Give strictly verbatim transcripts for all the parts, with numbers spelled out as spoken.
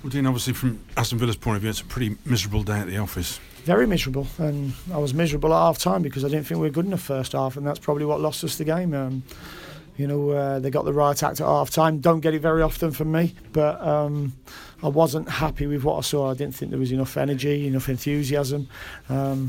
Well, Dean, obviously from Aston Villa's point of view, it's a pretty miserable day at the office. Very miserable, and I was miserable at half time because I didn't think we were good enough first half, and that's probably what lost us the game. Um, you know, uh, they got the right act at half time. Don't get it very often from me, but um, I wasn't happy with what I saw. I didn't think there was enough energy, enough enthusiasm. Um,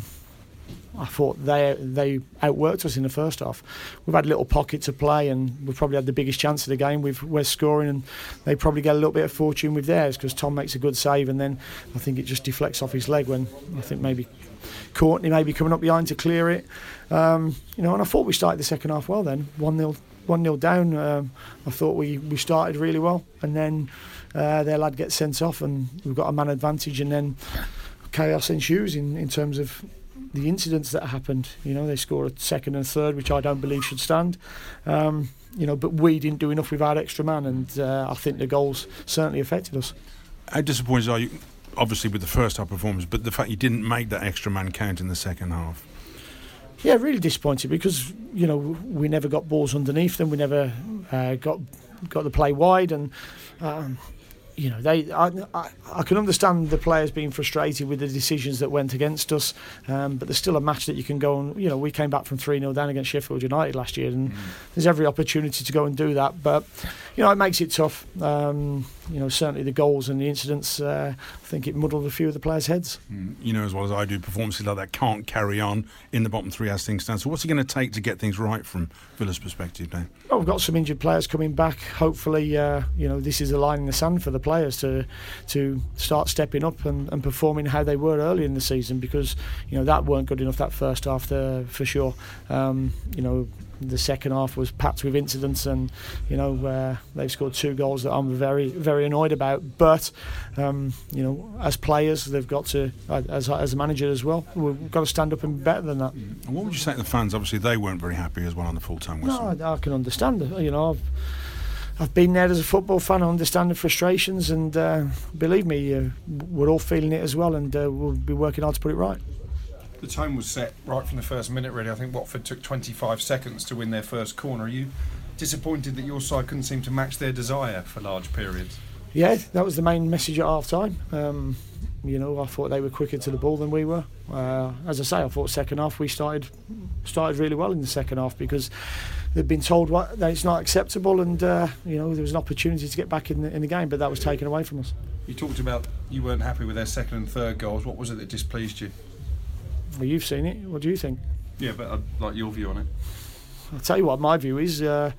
I thought they they outworked us in the first half. We've had little pockets of play, and we've probably had the biggest chance of the game with West scoring, and they probably get a little bit of fortune with theirs because Tom makes a good save, and then I think it just deflects off his leg when I think maybe Courtney maybe coming up behind to clear it. Um, you know, and I thought we started the second half well. Then one nil one nil down. Um, I thought we we started really well, and then uh, their lad gets sent off, and we've got a man advantage, and then chaos ensues in in terms of the incidents that happened. You know, they score a second and third, which I don't believe should stand. Um, you know, but we didn't do enough with our extra man, and uh, I think the goals certainly affected us. How disappointed are you, obviously, with the first half performance, but the fact you didn't make that extra man count in the second half? Yeah, really disappointed because, you know, we never got balls underneath them. We never uh, got got the play wide, and um, you know, they. I, I, I can understand the players being frustrated with the decisions that went against us, um, but there's still a match that you can go and, you know, we came back from three nil down against Sheffield United last year, and mm. there's every opportunity to go and do that. But, you know, it makes it tough. Um, you know, certainly the goals and the incidents, uh, I think it muddled a few of the players' heads. Mm. You know as well as I do, performances like that can't carry on in the bottom three as things stand. So what's it going to take to get things right from Villa's perspective now? Well, we've got some injured players coming back. Hopefully, uh, you know, this is a line in the sand for the players to to start stepping up and, and performing how they were early in the season, because, you know, that weren't good enough that first half there, for sure. Um, you know, the second half was packed with incidents, and, you know, uh, they've scored two goals that I'm very, very annoyed about. But, um, you know, as players, they've got to, as as a manager as well, we've got to stand up and be better than that. And what would you say to the fans? Obviously, they weren't very happy as well on the full-time whistle. No, I, I can understand it. You know, I've, I've been there as a football fan. I understand the frustrations, and uh, believe me, uh, we're all feeling it as well, and uh, we'll be working hard to put it right. The tone was set right from the first minute, really. I think Watford took twenty-five seconds to win their first corner. Are you disappointed that your side couldn't seem to match their desire for large periods? Yeah, that was the main message at half time. Um, you know, I thought they were quicker to the ball than we were. Uh, as I say, I thought second half we started started really well in the second half, because they'd been told what, that it's not acceptable, and uh, you know, there was an opportunity to get back in the, in the game, but that was taken away from us. You talked about you weren't happy with their second and third goals. What was it that displeased you? Well, you've seen it. What do you think? Yeah, but I'd like your view on it. I'll tell you what my view is. Uh,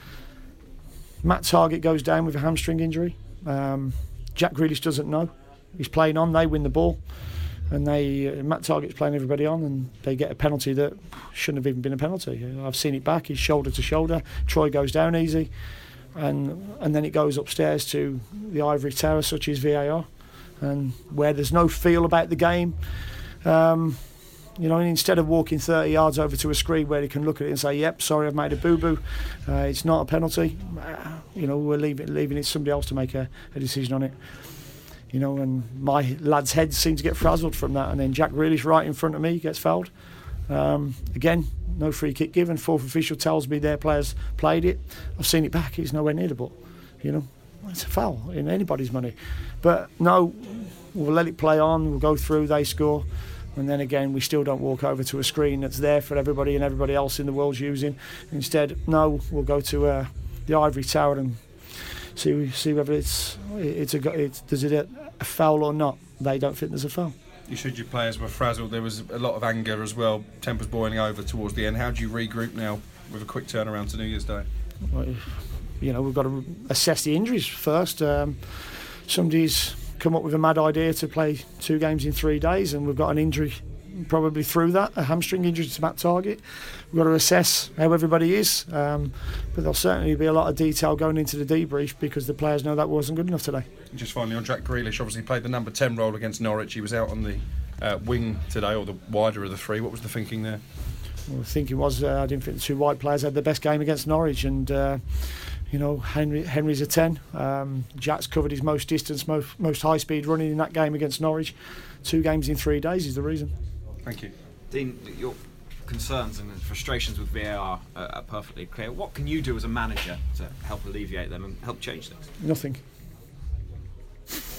Matt Targett goes down with a hamstring injury. Um, Jack Grealish doesn't know. He's playing on. They win the ball, and they uh, Matt Targett's playing everybody on, and they get a penalty that shouldn't have even been a penalty. I've seen it back. He's shoulder to shoulder. Troy goes down easy, and and then it goes upstairs to the ivory tower, such as V A R, and where there's no feel about the game. Um, You know, and instead of walking thirty yards over to a screen where he can look at it and say, "Yep, sorry, I've made a boo-boo. Uh, it's not a penalty." Uh, you know, we're leaving leaving it somebody else to make a, a decision on it. You know, and my lad's head seemed to get frazzled from that, and then Jack Grealish right in front of me gets fouled. Um, again, no free kick given. Fourth official tells me their players played it. I've seen it back. It's nowhere near the ball. You know, it's a foul in anybody's money. But no, we'll let it play on. We'll go through. They score. And then again, we still don't walk over to a screen that's there for everybody and everybody else in the world's using. Instead, no, we'll go to uh, the ivory tower and see see whether it's it's a it's, does it a, a foul or not. They don't think there's a foul. You said your players were frazzled. There was a lot of anger as well. Tempers boiling over towards the end. How do you regroup now with a quick turnaround to New Year's Day? Well, you know, we've got to assess the injuries first. Um, somebody's come up with a mad idea to play two games in three days, and we've got an injury probably through that, a hamstring injury to Matt Targett. We've got to assess how everybody is, um, but there'll certainly be a lot of detail going into the debrief, because the players know that wasn't good enough today. Just finally on Jack Grealish, obviously played the number ten role against Norwich. He was out on the uh, wing today, or the wider of the three. What was the thinking there? Well, the thinking was uh, I didn't think the two wide players had the best game against Norwich, and uh, you know, Henry Henry's a ten. Um, Jack's covered his most distance, most, most high speed running in that game against Norwich. Two games in three days is the reason. Thank you. Dean, your concerns and frustrations with V A R are, are perfectly clear. What can you do as a manager to help alleviate them and help change things? Nothing.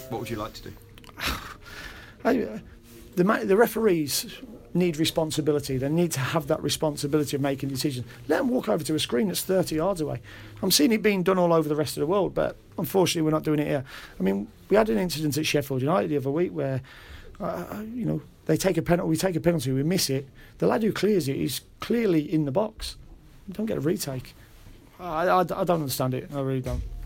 What would you like to do? I, the ma- the referees need responsibility. They need to have that responsibility of making decisions. Let them walk over to a screen that's thirty yards away. I'm seeing it being done all over the rest of the world, but unfortunately we're not doing it here. I mean, we had an incident at Sheffield United the other week where, uh, you know, they take a penalty, we take a penalty, we miss it. The lad who clears it is clearly in the box. Don't get a retake. I, I, I don't understand it. I really don't.